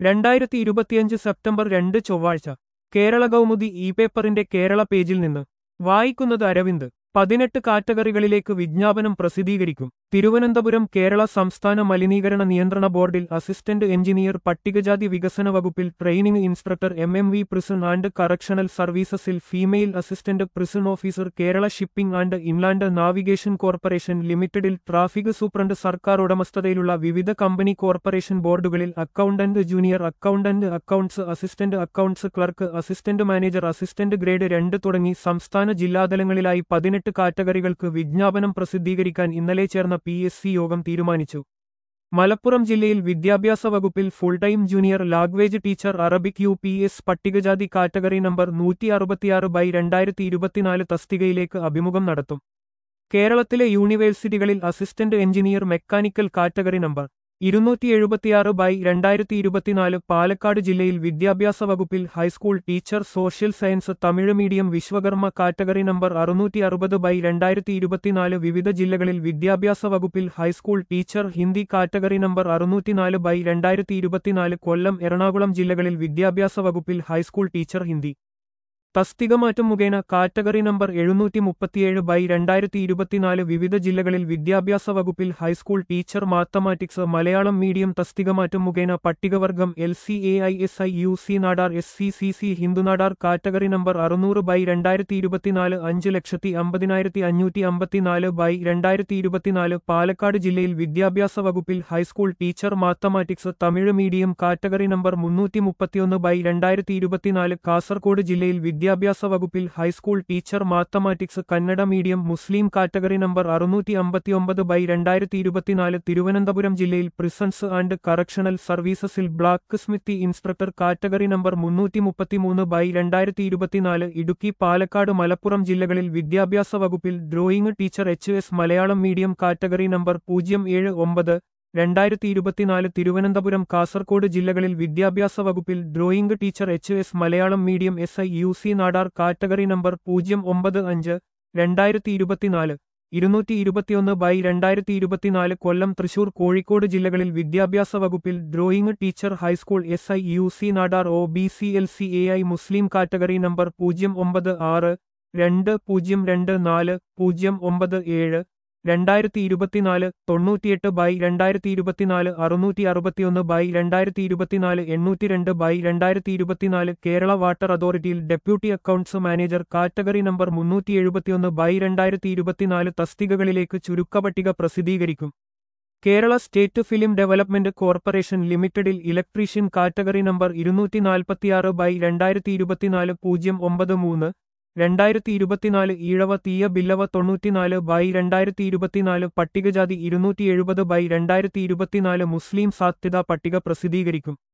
2025 September 2 ചൊവ്വാഴ്ച Kerala Kaumudi E പേപ്പറിന്റെ കേരള പേജിൽ നിന്ന് വായിക്കുന്നത് അരവിന്ദ് 18 കാറ്റഗറികളിലേക്ക് വിജ്ഞാപനം പ്രസിദ്ധീകരിക്കും. തിരുവനന്തപുരം കേരള സംസ്ഥാന മലിനീകരണ നിയന്ത്രണ ബോർഡിൽ അസിസ്റ്റന്റ് എഞ്ചിനീയർ പട്ടികജാതി വികസന വകുപ്പിൽ training instructor MMV prison and correctional സർവീസസിൽ female assistant prison officer Kerala shipping and inland navigation corporation ലിമിറ്റഡിൽ ട്രാഫിക് സൂപ്രണ്ട് സർക്കാർ ഉടമസ്ഥതയിലുള്ള വിവിധ കമ്പനി കോർപ്പറേഷൻ ബോർഡുകളിൽ accountant junior accountant accounts assistant accounts clerk assistant manager assistant grade 2 തുടങ്ങി സംസ്ഥാന ജില്ലാതലങ്ങളിലായി 18 കാറ്റഗറികൾക്ക് വിജ്ഞാപനം പ്രസിദ്ധീകരിക്കാൻ ഇന്നലെ ചേർന്ന PSC യോഗം തീരുമാനിച്ചു. മലപ്പുറം ജില്ലയിൽ വിദ്യാഭ്യാസ വകുപ്പിൽ full time junior language teacher Arabic UPS പട്ടികജാതി കാറ്റഗറി നമ്പർ 166/2024 തസ്തികയിലേക്ക് അഭിമുഖം നടത്തും. കേരളത്തിലെ യൂണിവേഴ്സിറ്റികളിൽ assistant engineer mechanical category number 276/2024 Palakkad ജില്ലയിൽ വിദ്യാഭ്യാസ വകുപ്പിൽ high school teacher social science Tamil medium Vishwakarma category number 660/2024 വിവിധ ജില്ലകളിൽ വിദ്യാഭ്യാസ വകുപ്പിൽ high school teacher Hindi category number 604/2024 Kollam Ernakulam ജില്ലകളിൽ വിദ്യാഭ്യാസ വകുപ്പിൽ ഹൈസ്കൂൾ ടീച്ചർ ഹിന്ദി തസ്തികമാറ്റം മുഖേന കാറ്റഗറി നമ്പർ 737/2024 വിവിധ ജില്ലകളിൽ വിദ്യാഭ്യാസ വകുപ്പിൽ high school teacher mathematics Malayalam medium തസ്തികമാറ്റം മുഖേന പട്ടികവർഗം LCAISIUC Nadar SCCC Hindu Nadar category number 600/2024 5,50,554/2024 Palakkad ജില്ലയിൽ വിദ്യാഭ്യാസ വകുപ്പിൽ high school teacher mathematics Tamil medium category number 331/2024 Kasaragod ജില്ലയിൽ വിദ്യാഭ്യാസ വകുപ്പിൽ high school teacher mathematics Kannada medium Muslim category number 659/2024 Thiruvananthapuram ജില്ലയിൽ പ്രിസൺസ് ആൻഡ് കറക്ഷണൽ സർവീസസിൽ black smithy instructor category number 333/2024 Idukki Palakkad Malappuram ജില്ലകളിൽ വിദ്യാഭ്യാസ വകുപ്പിൽ drawing teacher HS Malayalam medium category number 079/2024 Thiruvananthapuram Kasaragod ജില്ലകളിൽ വിദ്യാഭ്യാസ വകുപ്പിൽ drawing teacher HS Malayalam medium SIUC Nadar category number 095/2024 221/2024 Kollam Thrissur Kozhikode ജില്ലകളിൽ വിദ്യാഭ്യാസ വകുപ്പിൽ drawing teacher high school SIUC Nadar OBCLCAI Muslim category number 096-2024-097 2024 98/2024 661/2024 802/2024 Kerala water അതോറിറ്റിയിൽ deputy accounts manager category number 371/2024 തസ്തികകളിലേക്ക് ചുരുക്കപ്പട്ടിക പ്രസിദ്ധീകരിക്കും. Kerala state film development corporation ലിമിറ്റഡിൽ electrician category number 246/2024 093 2024 Ezhava Thiyya Billava 94/2024 പട്ടികജാതി 270/2024 മുസ്ലിം സാധ്യതാ പട്ടിക പ്രസിദ്ധീകരിക്കും.